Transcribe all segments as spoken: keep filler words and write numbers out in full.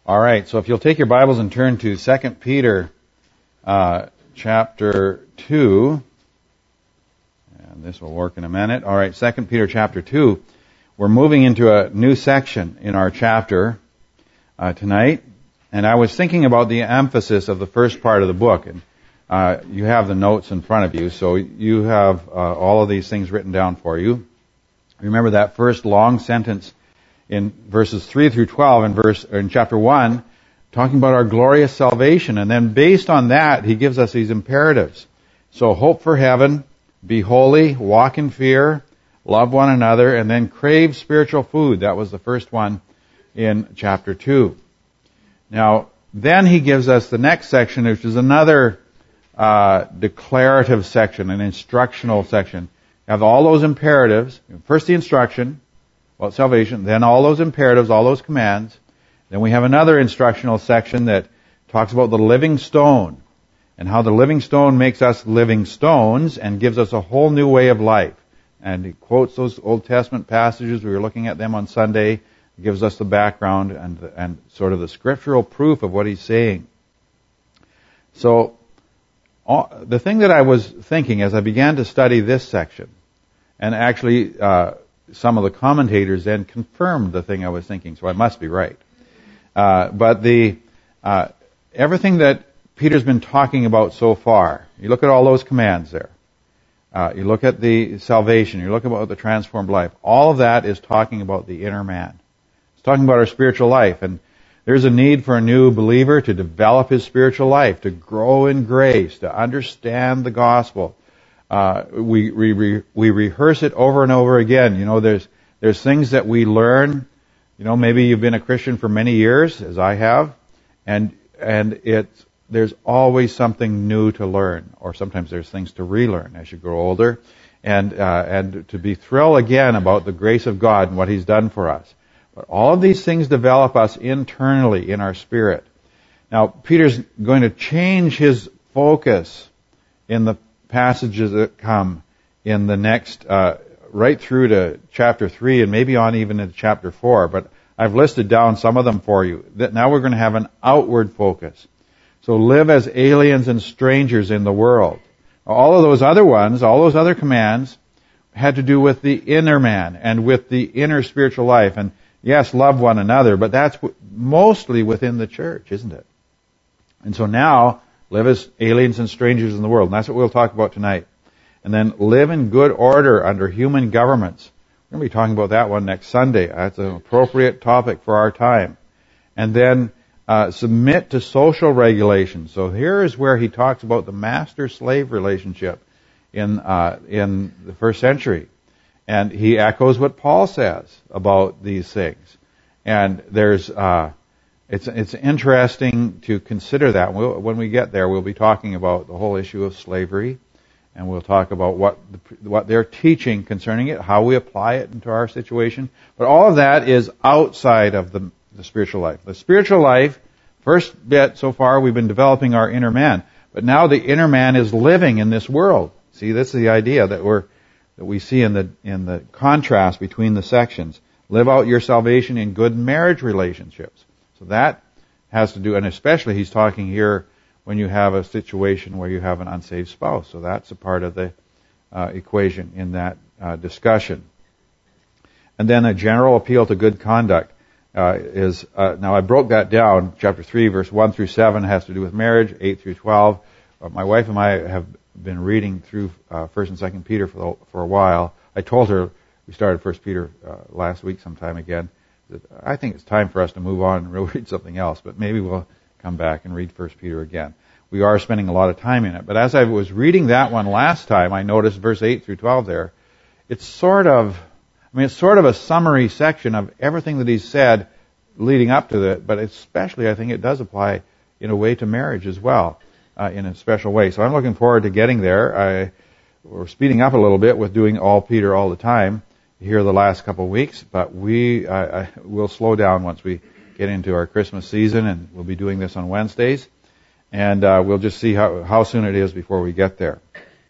All right, so if you'll take your Bibles and turn to Second Peter uh, chapter two, and this will work in a minute. All right, Second Peter chapter two. We're moving into a new section in our chapter uh, tonight, and I was thinking about the emphasis of the first part of the book. And uh, you have the notes in front of you, so you have uh, all of these things written down for you. Remember that first long sentence in verses three through twelve in verse or in chapter one, talking about our glorious salvation. And then based on that, he gives us these imperatives. So hope for heaven, be holy, walk in fear, love one another, and then crave spiritual food. That was the first one in chapter two. Now, then he gives us the next section, which is another uh, declarative section, an instructional section. You have all those imperatives. First the instruction about salvation, then all those imperatives, all those commands. Then we have another instructional section that talks about the living stone and how the living stone makes us living stones and gives us a whole new way of life. And he quotes those Old Testament passages. We were looking at them on Sunday. It gives us the background and, and sort of the scriptural proof of what he's saying. So all, the thing that I was thinking as I began to study this section, and actually uh, some of the commentators then confirmed the thing I was thinking, so I must be right. Uh, but the uh, everything that Peter's been talking about so far, you look at all those commands there. Uh, you look at the salvation, you look about the transformed life. All of that is talking about the inner man. It's talking about our spiritual life. And there's a need for a new believer to develop his spiritual life, to grow in grace, to understand the gospel. Uh, we, we, we rehearse it over and over again. You know, there's, there's things that we learn. You know, maybe you've been a Christian for many years, as I have, and, and it's, there's always something new to learn, or sometimes there's things to relearn as you grow older, and, uh, and to be thrilled again about the grace of God and what He's done for us. But all of these things develop us internally in our spirit. Now, Peter's going to change his focus in the passages that come in the next, uh, right through to chapter three and maybe on even into chapter four. But I've listed down some of them for you. That now we're going to have an outward focus. So live as aliens and strangers in the world. All of those other ones, all those other commands had to do with the inner man and with the inner spiritual life. And yes, love one another, but that's mostly within the church, isn't it? And so now, live as aliens and strangers in the world. And that's what we'll talk about tonight. And then live in good order under human governments. We're going to be talking about that one next Sunday. That's an appropriate topic for our time. And then uh, submit to social regulations. So here is where he talks about the master-slave relationship in uh, in the first century. And he echoes what Paul says about these things. And there's... Uh, It's it's interesting to consider that. We'll, when we get there, we'll be talking about the whole issue of slavery, and we'll talk about what the, what they're teaching concerning it, how we apply it into our situation. But all of that is outside of the, the spiritual life. The spiritual life, first bit so far, we've been developing our inner man, but now the inner man is living in this world. See, that's the idea that we're that we see in the in the contrast between the sections. Live out your salvation in good marriage relationships. So that has to do, and especially he's talking here when you have a situation where you have an unsaved spouse. So that's a part of the uh, equation in that uh, discussion. And then a general appeal to good conduct uh, is, uh, now I broke that down. Chapter three, verse one through seven has to do with marriage, eight through twelve. Uh, my wife and I have been reading through uh, First and Second Peter for, the, for a while. I told her we started First Peter uh, last week sometime again. I think it's time for us to move on and read something else, but maybe we'll come back and read First Peter again. We are spending a lot of time in it. But as I was reading that one last time, I noticed verse eight through twelve there. It's sort of, I mean, it's sort of a summary section of everything that he's said leading up to that, but especially I think it does apply in a way to marriage as well, uh, in a special way. So I'm looking forward to getting there. I, we're speeding up a little bit with doing all Peter all the time here the last couple of weeks, but we uh, will slow down once we get into our Christmas season, and we'll be doing this on Wednesdays, and uh, we'll just see how, how soon it is before we get there.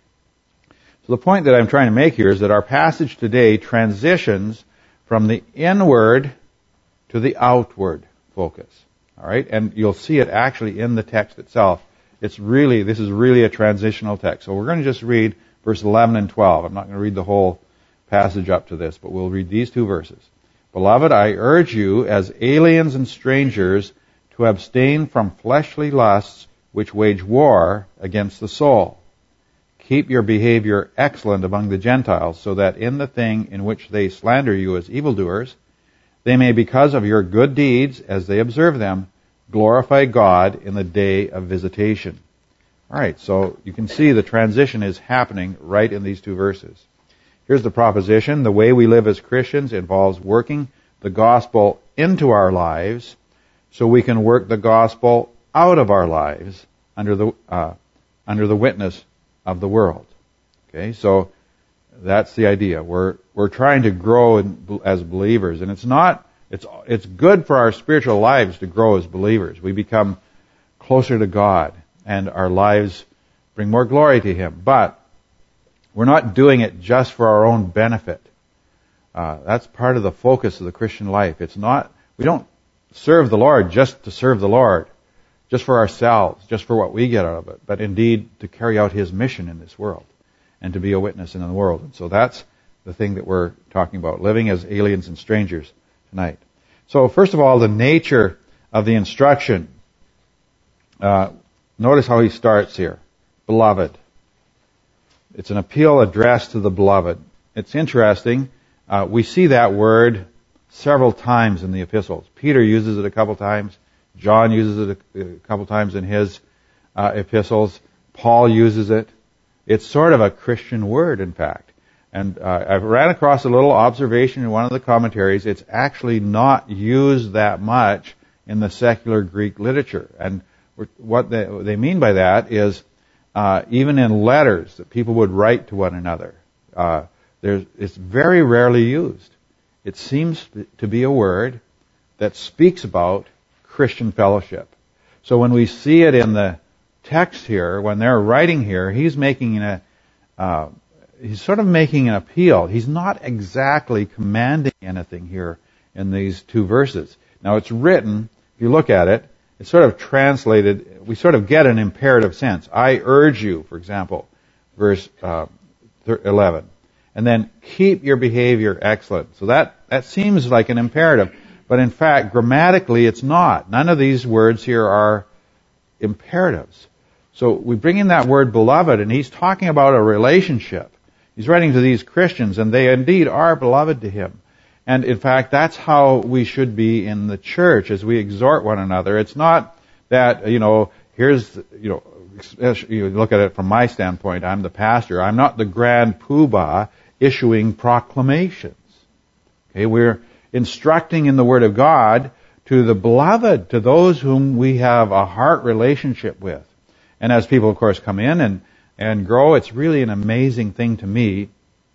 So the point that I'm trying to make here is that our passage today transitions from the inward to the outward focus. All right, and you'll see it actually in the text itself. It's really, this is really a transitional text. So we're going to just read verse eleven and twelve. I'm not going to read the whole passage up to this, but we'll read these two verses. Beloved, I urge you as aliens and strangers to abstain from fleshly lusts which wage war against the soul. Keep your behavior excellent among the Gentiles, so that in the thing in which they slander you as evildoers, they may, because of your good deeds, as they observe them, glorify God in the day of visitation. All right, so you can see the transition is happening right in these two verses. Here's the proposition. The way we live as Christians involves working the gospel into our lives so we can work the gospel out of our lives under the uh, under the witness of the world. Okay, so that's the idea. We're we're trying to grow in, as believers, and it's not it's it's good for our spiritual lives to grow as believers. We become closer to God, and our lives bring more glory to Him. But we're not doing it just for our own benefit. Uh, that's part of the focus of the Christian life. It's not, we don't serve the Lord just to serve the Lord, just for ourselves, just for what we get out of it, but indeed to carry out His mission in this world and to be a witness in the world. And so that's the thing that we're talking about, living as aliens and strangers tonight. So first of all, the nature of the instruction. Uh, notice how he starts here. Beloved. It's an appeal addressed to the beloved. It's interesting. Uh, we see that word several times in the epistles. Peter uses it a couple times. John uses it a, a couple times in his uh, epistles. Paul uses it. It's sort of a Christian word, in fact. And uh, I've ran across a little observation in one of the commentaries. It's actually not used that much in the secular Greek literature. And what they, what they mean by that is uh, even in letters that people would write to one another, uh, there's, it's very rarely used. It seems to be a word that speaks about Christian fellowship. So when we see it in the text here, when they're writing here, he's making a, uh, he's sort of making an appeal. He's not exactly commanding anything here in these two verses. Now it's written, if you look at it, it's sort of translated, we sort of get an imperative sense. I urge you, for example, verse uh, eleven. And then keep your behavior excellent. So that, that seems like an imperative. But in fact, grammatically, it's not. None of these words here are imperatives. So we bring in that word beloved, and he's talking about a relationship. He's writing to these Christians, and they indeed are beloved to him. And in fact, that's how we should be in the church as we exhort one another. It's not that, you know, here's, you know, you look at it from my standpoint, I'm the pastor. I'm not the grand poobah issuing proclamations. Okay, we're instructing in the Word of God to the beloved, to those whom we have a heart relationship with. And as people, of course, come in and, and grow, it's really an amazing thing to me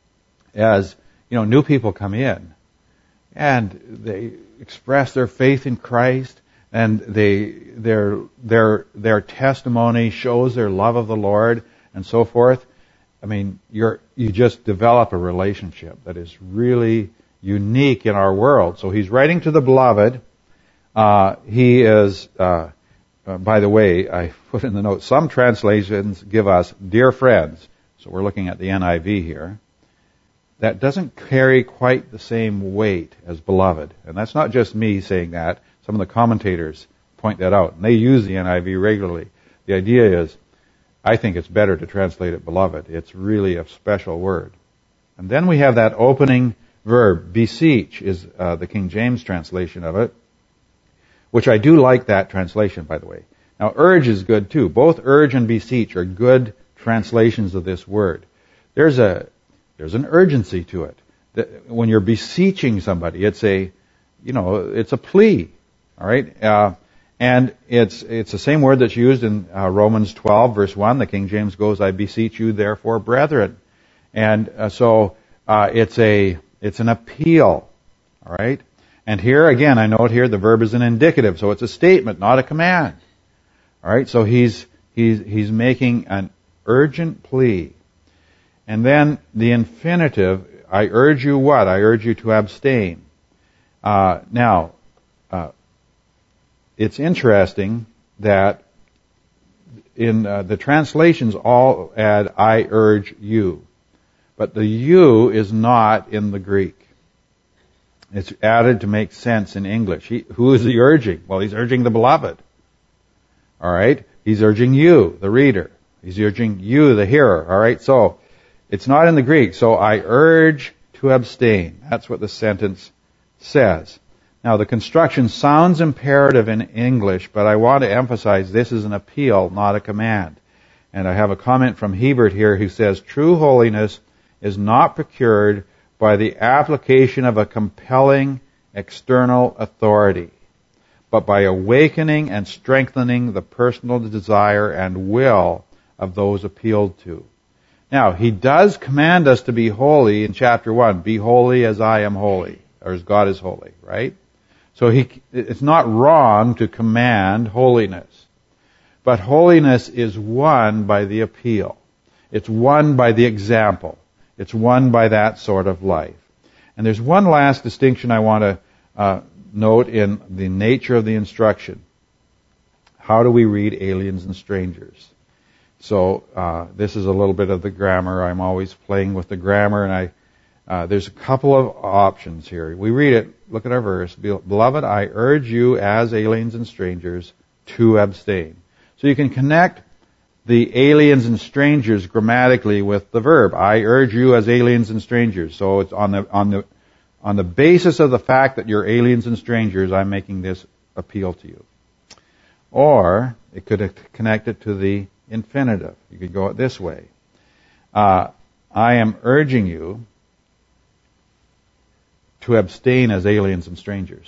as, you know, new people come in and they express their faith in Christ, and they, their, their, their testimony shows their love of the Lord and so forth. I mean, you're, you just develop a relationship that is really unique in our world. So he's writing to the beloved. Uh, he is, uh, uh, by the way, I put in the note, some translations give us dear friends. So we're looking at the N I V here. That doesn't carry quite the same weight as beloved. And that's not just me saying that. Some of the commentators point that out. And they use the N I V regularly. The idea is, I think it's better to translate it beloved. It's really a special word. And then we have that opening verb, beseech is uh, the King James translation of it, which I do like that translation, by the way. Now, urge is good too. Both urge and beseech are good translations of this word. There's a there's an urgency to it. When you're beseeching somebody, it's a, you know, it's a plea. All right. Uh, And it's it's the same word that's used in uh, Romans twelve, verse one. The King James goes, I beseech you, therefore, brethren. And uh, so uh, it's a it's an appeal, all right? And here, again, I note here the verb is an indicative, so it's a statement, not a command. All right, so he's he's he's making an urgent plea. And then the infinitive, I urge you what? I urge you to abstain. Uh, now, uh, it's interesting that in uh, the translations all add "I urge you," but the "you" is not in the Greek. It's added to make sense in English. He, who is he urging? Well, he's urging the beloved. All right? He's urging you, the reader. He's urging you, the hearer. All right? So, it's not in the Greek. So, I urge to abstain. That's what the sentence says. Now, the construction sounds imperative in English, but I want to emphasize this is an appeal, not a command. And I have a comment from Hebert here who says, true holiness is not procured by the application of a compelling external authority, but by awakening and strengthening the personal desire and will of those appealed to. Now, he does command us to be holy in chapter one. Be holy as I am holy, or as God is holy, right? So he, it's not wrong to command holiness. But holiness is won by the appeal. It's won by the example. It's won by that sort of life. And there's one last distinction I want to uh, note in the nature of the instruction. How do we read aliens and strangers? So uh, this is a little bit of the grammar. I'm always playing with the grammar, and I uh, there's a couple of options here. We read it. Look at our verse. Beloved, I urge you as aliens and strangers to abstain. So you can connect the aliens and strangers grammatically with the verb. I urge you as aliens and strangers. So it's on the on the on the basis of the fact that you're aliens and strangers, I'm making this appeal to you. Or it could connect it to the infinitive. You could go it this way. Uh, I am urging you to abstain as aliens and strangers.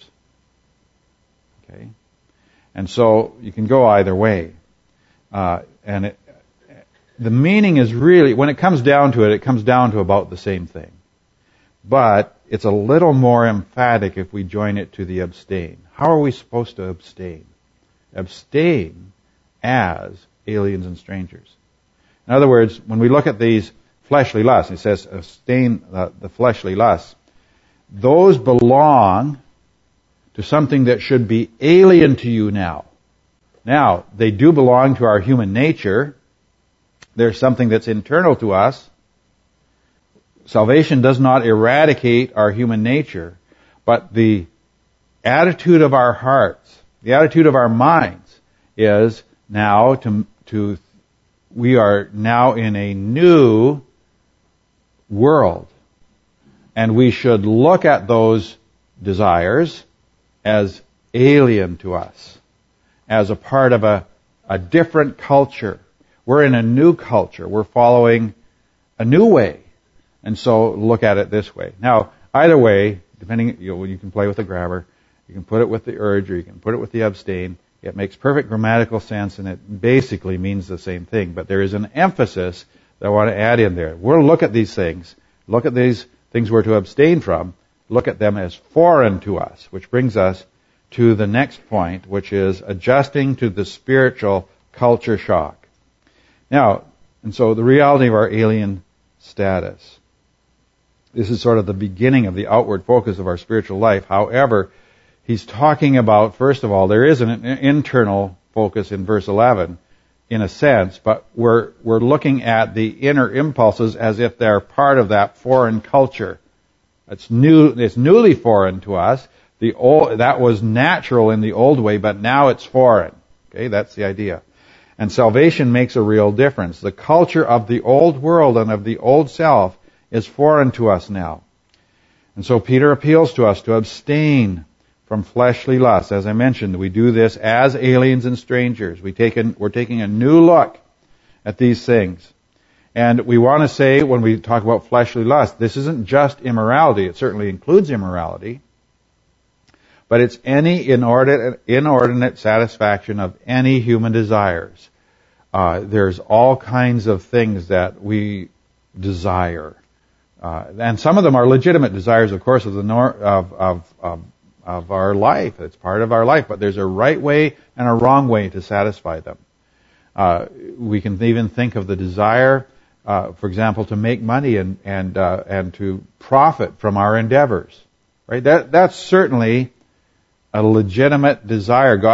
Okay? And so you can go either way. Uh, and it, the meaning is really, when it comes down to it, it comes down to about the same thing. But it's a little more emphatic if we join it to the abstain. How are we supposed to abstain? Abstain as aliens and strangers. In other words, when we look at these fleshly lusts, it says abstain the, the fleshly lusts, those belong to something that should be alien to you now. Now, they do belong to our human nature. There's something that's internal to us. Salvation does not eradicate our human nature, but the attitude of our hearts, the attitude of our minds is now to, to we are now in a new world. And we should look at those desires as alien to us, as a part of a, a different culture. We're in a new culture. We're following a new way. And so look at it this way. Now, either way, depending, you know, you can play with the grammar, you can put it with the urge, or you can put it with the abstain. It makes perfect grammatical sense, and it basically means the same thing. But there is an emphasis that I want to add in there. We'll look at these things, look at these things we're to abstain from, look at them as foreign to us, which brings us to the next point, which is adjusting to the spiritual culture shock. Now, and so the reality of our alien status. This is sort of the beginning of the outward focus of our spiritual life. However, he's talking about, first of all, there is an internal focus in verse eleven, in a sense, but we're we're looking at the inner impulses as if they're part of that foreign culture. It's new. It's newly foreign to us. The old, that was natural in the old way, but now it's foreign. Okay, that's the idea. And salvation makes a real difference. The culture of the old world and of the old self is foreign to us now. And so Peter appeals to us to abstain from fleshly lusts. As I mentioned, we do this as aliens and strangers. We take an, we're taking a new look at these things. And we want to say, when we talk about fleshly lust, this isn't just immorality. It certainly includes immorality. But it's any inordinate, inordinate satisfaction of any human desires. Uh, there's all kinds of things that we desire. Uh, and some of them are legitimate desires, of course, of the nor- of, of, of of our life. It's part of our life, but there's a right way and a wrong way to satisfy them. Uh, we can even think of the desire, uh, for example, to make money and and uh, and to profit from our endeavors. Right? That that's certainly a legitimate desire. God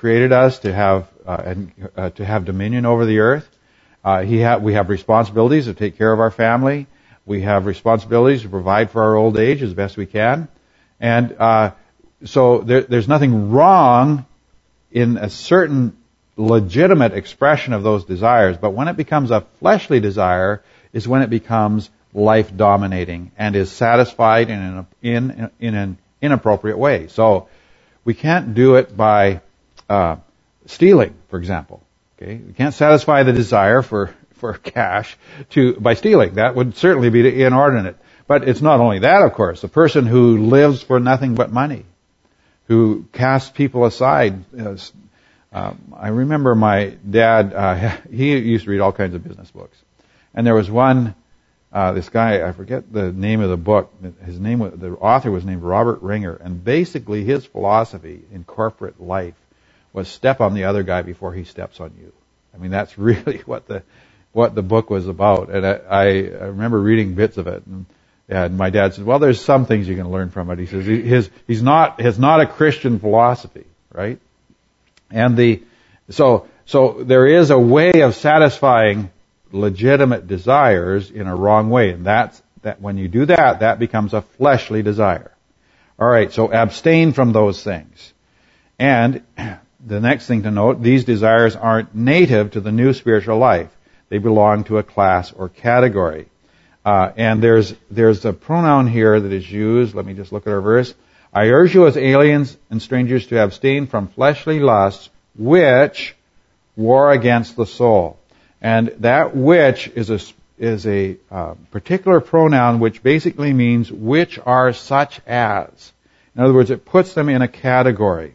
created us to have uh, and, uh, to have dominion over the earth. Uh, he ha- we have responsibilities to take care of our family. We have responsibilities to provide for our old age as best we can. And uh, so there, there's nothing wrong in a certain legitimate expression of those desires, but when it becomes a fleshly desire is when it becomes life dominating and is satisfied in an, in, in an inappropriate way. So we can't do it by uh, stealing, for example. Okay, we can't satisfy the desire for, for cash to by stealing. That would certainly be inordinate. But it's not only that, of course. The person who lives for nothing but money, who casts people aside. Uh, um, I remember my dad, uh, he used to read all kinds of business books. And there was one, uh, this guy, I forget the name of the book. His name, the author was named Robert Ringer. And basically his philosophy in corporate life was step on the other guy before he steps on you. I mean, that's really what the what the book was about. And I, I remember reading bits of it. And, and my dad said, well, there's some things you can learn from it. He says, his, he's not, he's not a Christian philosophy, right? And the, so, so there is a way of satisfying legitimate desires in a wrong way. And that's, that when you do that, that becomes a fleshly desire. Alright, so abstain from those things. And the next thing to note, these desires aren't native to the new spiritual life. They belong to a class or category. Uh, and there's, there's a pronoun here that is used. Let me just look at our verse. I urge you as aliens and strangers to abstain from fleshly lusts which war against the soul. And that which is a, is a uh, particular pronoun which basically means which are such as. In other words, it puts them in a category.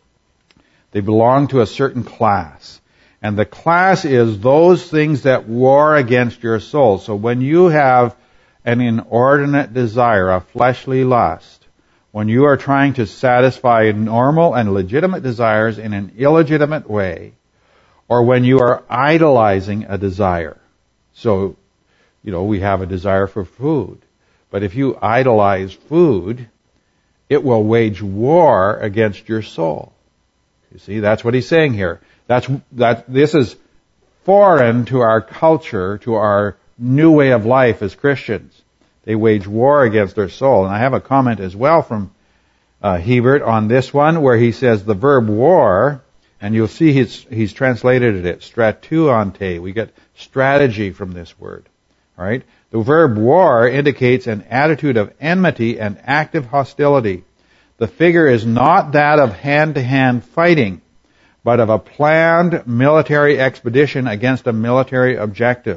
They belong to a certain class. And the class is those things that war against your soul. So when you have an inordinate desire, a fleshly lust, when you are trying to satisfy normal and legitimate desires in an illegitimate way, or when you are idolizing a desire. So, you know, we have a desire for food. But if you idolize food, it will wage war against your soul. You see, that's what he's saying here. That's, that, this is foreign to our culture, to our new way of life as Christians. They wage war against their soul. And I have a comment as well from uh, Hebert on this one where he says the verb war, and you'll see he's, he's translated it, stratuante. We get strategy from this word. All right? The verb war indicates an attitude of enmity and active hostility. The figure is not that of hand-to-hand fighting, but of a planned military expedition against a military objective.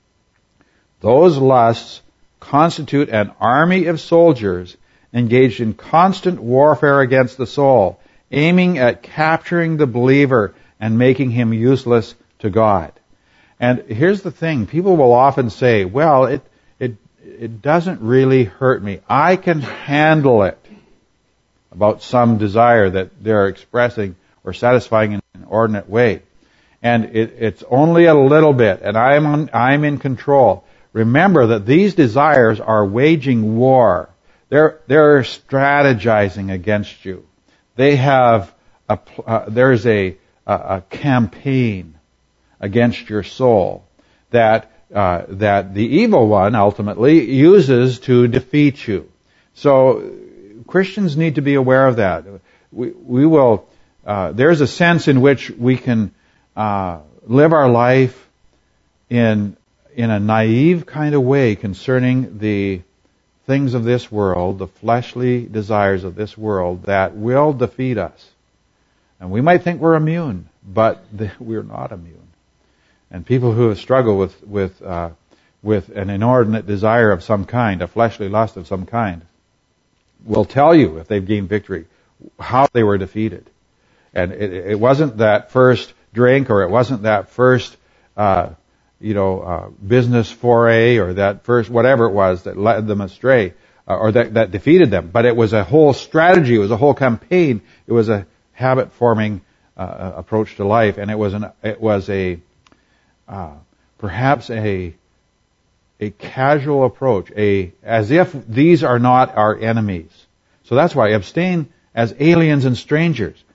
Those lusts constitute an army of soldiers engaged in constant warfare against the soul, aiming at capturing the believer and making him useless to God. And here's the thing, people will often say, well, it, it, it doesn't really hurt me. I can handle it, about some desire that they're expressing or satisfying in an inordinate way. And it, it's only a little bit, and I'm on, I'm in control. Remember that these desires are waging war. They're, they're strategizing against you. They have a, uh, there's a, a, a campaign against your soul that, uh, that the evil one ultimately uses to defeat you. So, Christians need to be aware of that. We, we will, uh, there's a sense in which we can, uh, live our life in, in a naive kind of way concerning the things of this world, the fleshly desires of this world that will defeat us. And we might think we're immune, but the, we're not immune. And people who have struggled with, with, uh, with an inordinate desire of some kind, a fleshly lust of some kind, will tell you if they've gained victory, how they were defeated. And it, it wasn't that first drink or it wasn't that first, uh, you know, uh, business foray or that first whatever it was that led them astray uh, or that, that defeated them. But it was a whole strategy. It was a whole campaign. It was a habit-forming uh, approach to life. And it was an, it was a, uh, perhaps a, a casual approach, a as if these are not our enemies. So that's why abstain as aliens and strangers.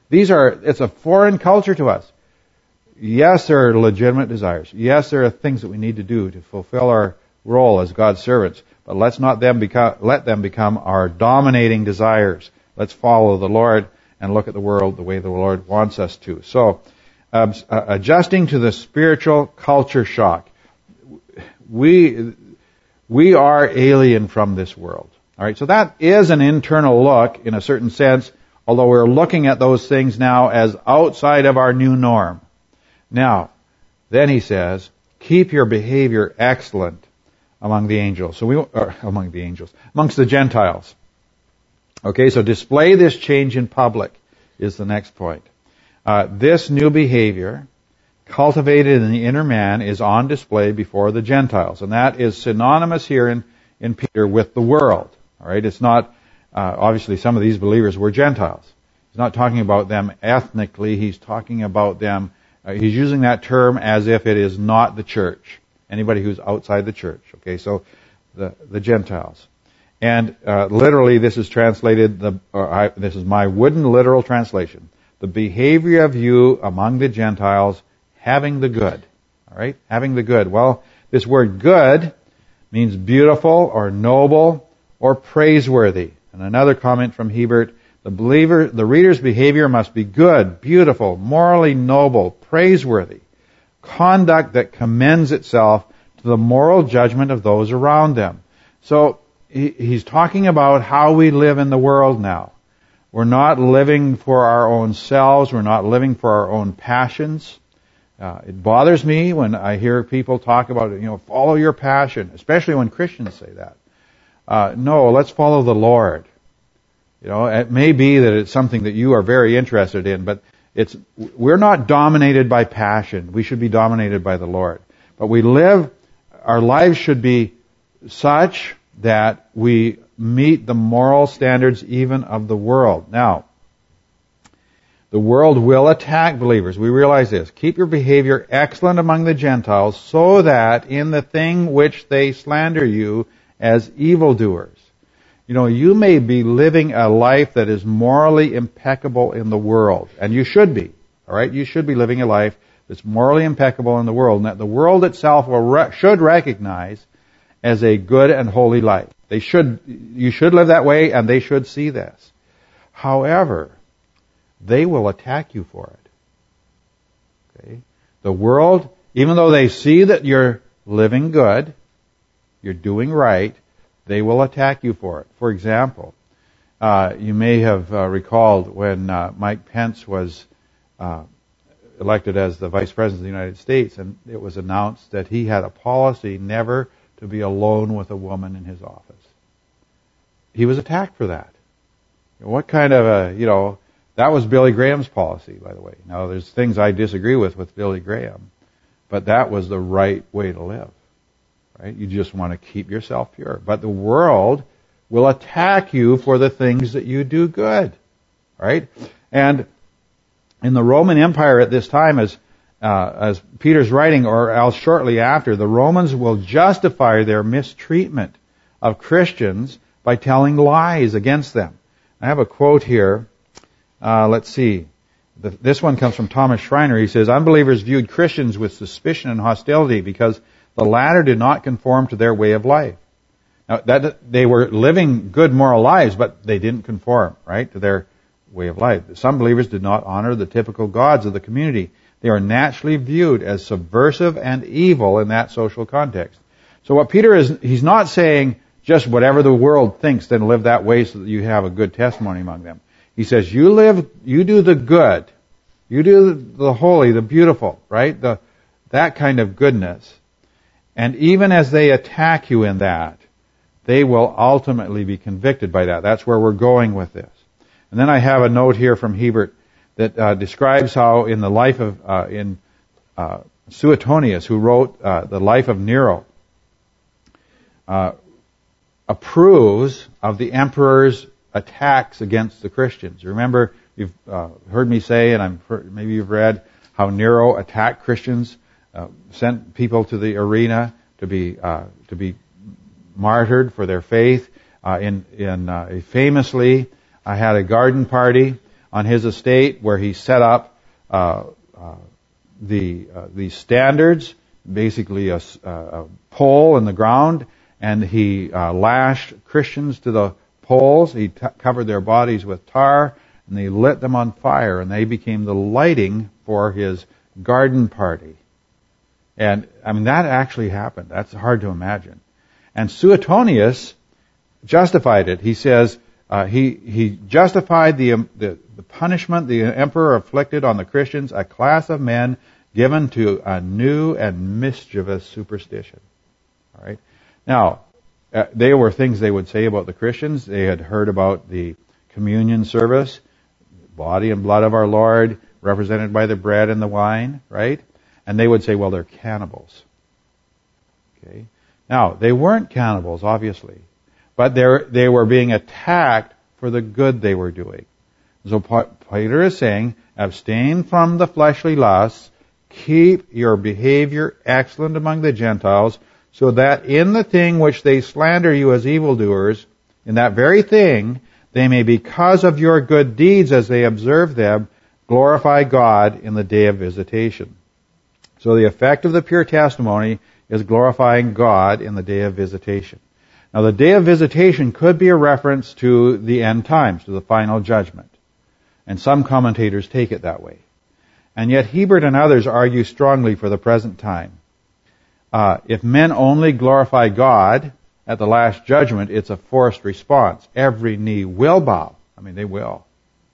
These are, it's a foreign culture to us. Yes, there are legitimate desires. Yes, there are things that we need to do to fulfill our role as God's servants. But let's not them become, let them become our dominating desires. Let's follow the Lord and look at the world the way the Lord wants us to. So, uh, adjusting to the spiritual culture shock. We, we are alien from this world. Alright, so that is an internal look in a certain sense, although we're looking at those things now as outside of our new norm. Now, then he says, keep your behavior excellent among the angels. So we, or among the angels, amongst the Gentiles. Okay, so display this change in public is the next point. Uh, this new behavior, cultivated in the inner man, is on display before the Gentiles. And that is synonymous here in, in Peter with the world. Alright, it's not, uh, obviously some of these believers were Gentiles. He's not talking about them ethnically, he's talking about them, uh, he's using that term as if it is not the church. Anybody who's outside the church. Okay, so the, the Gentiles. And uh, literally this is translated, the, or I, this is my wooden literal translation. The behavior of you among the Gentiles, having the good. Alright, having the good. Well, this word good means beautiful or noble or praiseworthy. And another comment from Hebert, the believer, the reader's behavior must be good, beautiful, morally noble, praiseworthy. Conduct that commends itself to the moral judgment of those around them. So he, he's talking about how we live in the world now. We're not living for our own selves. We're not living for our own passions. Uh, it bothers me when I hear people talk about, you know, follow your passion, especially when Christians say that. Uh, no, let's follow the Lord. You know, it may be that it's something that you are very interested in, but it's, we're not dominated by passion. We should be dominated by the Lord. But we live, our lives should be such that we meet the moral standards even of the world. Now, the world will attack believers. We realize this. Keep your behavior excellent among the Gentiles, so that in the thing which they slander you as evildoers. You know, you may be living a life that is morally impeccable in the world, and you should be. All right, you should be living a life that's morally impeccable in the world, and that the world itself will re- should recognize as a good and holy life. They should, you should live that way, and they should see this. However, they will attack you for it. Okay, the world, even though they see that you're living good, you're doing right, they will attack you for it. For example, uh, you may have uh, recalled when uh, Mike Pence was uh, elected as the Vice President of the United States, and it was announced that he had a policy never to be alone with a woman in his office. He was attacked for that. What kind of a, you know, that was Billy Graham's policy, by the way. Now, there's things I disagree with with Billy Graham, but that was the right way to live. Right? You just want to keep yourself pure. But the world will attack you for the things that you do good. Right? And in the Roman Empire at this time, as uh, as Peter's writing, or else shortly after, the Romans will justify their mistreatment of Christians by telling lies against them. I have a quote here. Uh, let's see. The, this one comes from Thomas Schreiner. He says, unbelievers viewed Christians with suspicion and hostility because the latter did not conform to their way of life. Now, that they were living good moral lives, but they didn't conform, right, to their way of life. Some believers did not honor the typical gods of the community. They are naturally viewed as subversive and evil in that social context. So what Peter is, he's not saying just whatever the world thinks, then live that way so that you have a good testimony among them. He says, you live, you do the good. You do the holy, the beautiful, right? The, that kind of goodness. And even as they attack you in that, they will ultimately be convicted by that. That's where we're going with this. And then I have a note here from Hebert that uh, describes how in the life of, uh, in uh, Suetonius, who wrote uh, the life of Nero, uh, approves of the emperor's attacks against the Christians. Remember, you've uh, heard me say, and I'm heard, maybe you've read how Nero attacked Christians, uh, sent people to the arena to be uh, to be martyred for their faith. Uh, in in uh, famously, I had a garden party on his estate where he set up uh, uh, the uh, these standards, basically a, a pole in the ground, and he uh, lashed Christians to the poles. He t- covered their bodies with tar, and they lit them on fire, and they became the lighting for his garden party. And, I mean, that actually happened. That's hard to imagine. And Suetonius justified it. He says, uh, he, he justified the, um, the, the punishment the emperor afflicted on the Christians, a class of men given to a new and mischievous superstition. All right. Now, uh, they were things they would say about the Christians. They had heard about the communion service, body and blood of our Lord, represented by the bread and the wine, right? And they would say, well, they're cannibals. Okay. Now, they weren't cannibals, obviously, but they they were being attacked for the good they were doing. So Peter is saying, abstain from the fleshly lusts, keep your behavior excellent among the Gentiles, so that in the thing which they slander you as evildoers, in that very thing, they may, because of your good deeds as they observe them, glorify God in the day of visitation. So the effect of the pure testimony is glorifying God in the day of visitation. Now the day of visitation could be a reference to the end times, to the final judgment. And some commentators take it that way. And yet Hebert and others argue strongly for the present time. Uh, if men only glorify God at the last judgment, it's a forced response. Every knee will bow. I mean, they will.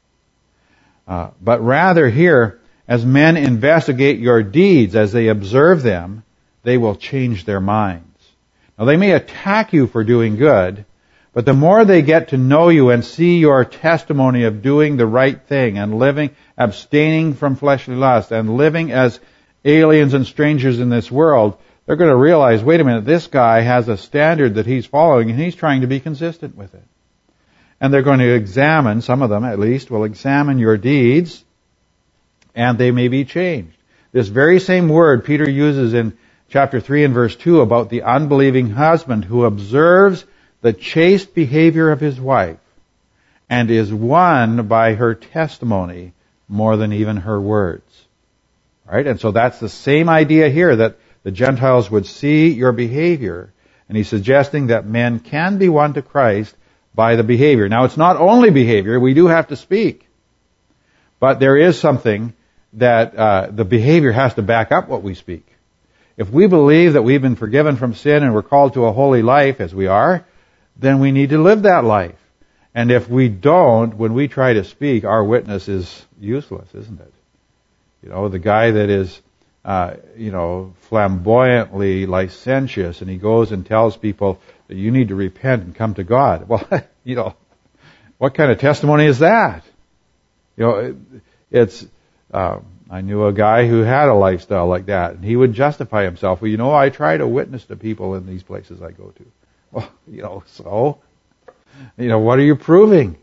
Uh, but rather here, as men investigate your deeds, as they observe them, they will change their minds. Now, they may attack you for doing good, but the more they get to know you and see your testimony of doing the right thing and living, abstaining from fleshly lust and living as aliens and strangers in this world, they're going to realize, wait a minute, this guy has a standard that he's following and he's trying to be consistent with it. And they're going to examine, some of them at least, will examine your deeds, and they may be changed. This very same word Peter uses in chapter three and verse two about the unbelieving husband who observes the chaste behavior of his wife and is won by her testimony more than even her words. All right? And so that's the same idea here, that the Gentiles would see your behavior. And he's suggesting that men can be won to Christ by the behavior. Now, it's not only behavior. We do have to speak. But there is something that uh, the behavior has to back up what we speak. If we believe that we've been forgiven from sin and we're called to a holy life, as we are, then we need to live that life. And if we don't, when we try to speak, our witness is useless, isn't it? You know, the guy that is, uh, you know, flamboyantly licentious, and he goes and tells people that you need to repent and come to God. Well, you know, what kind of testimony is that? You know, it, it's, uh, I knew a guy who had a lifestyle like that, and he would justify himself. Well, you know, I try to witness to people in these places I go to. Well, you know, so, you know, what are you proving?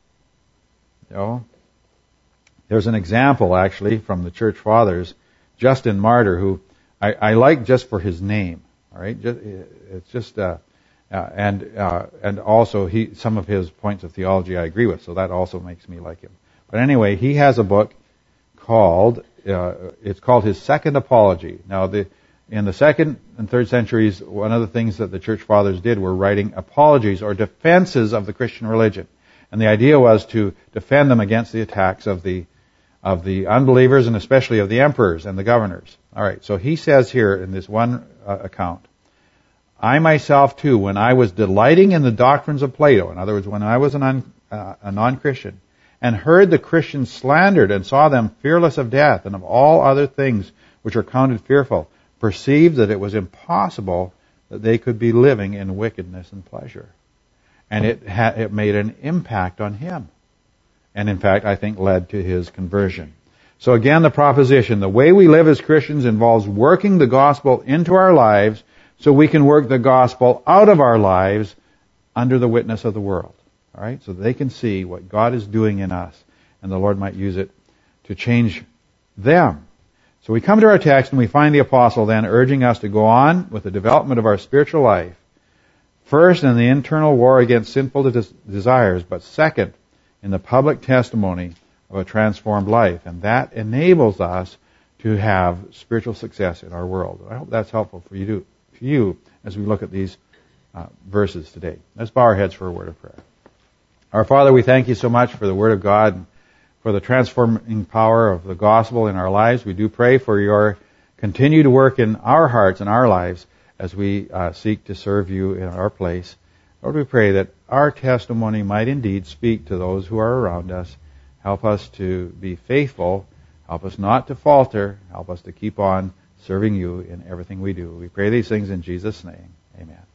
You know, there's an example, actually, from the church fathers, Justin Martyr, who I, I like just for his name, all right? Just, it's just, uh, uh, and uh, and also he some of his points of theology I agree with, so that also makes me like him. But anyway, he has a book called, uh, it's called his Second Apology. Now, the in the second and third centuries, one of the things that the church fathers did were writing apologies or defenses of the Christian religion. And the idea was to defend them against the attacks of the of the unbelievers and especially of the emperors and the governors. All right, so he says here in this one uh, account, I myself too, when I was delighting in the doctrines of Plato, in other words, when I was an un, uh, a non-Christian, and heard the Christians slandered and saw them fearless of death and of all other things which are counted fearful, perceived that it was impossible that they could be living in wickedness and pleasure. And it, ha- it made an impact on him. And in fact, I think led to his conversion. So again, the proposition, the way we live as Christians involves working the gospel into our lives so we can work the gospel out of our lives under the witness of the world. All right? So they can see what God is doing in us, and the Lord might use it to change them. So we come to our text and we find the apostle then urging us to go on with the development of our spiritual life. First, in the internal war against sinful des- desires, but second, in the public testimony of of a transformed life. And that enables us to have spiritual success in our world. I hope that's helpful for you, to, for you as we look at these uh, verses today. Let's bow our heads for a word of prayer. Our Father, we thank you so much for the Word of God, for the transforming power of the gospel in our lives. We do pray for your continued work in our hearts and our lives as we uh, seek to serve you in our place. Lord, we pray that our testimony might indeed speak to those who are around us. Help us to be faithful. Help us not to falter. Help us to keep on serving you in everything we do. We pray these things in Jesus' name. Amen.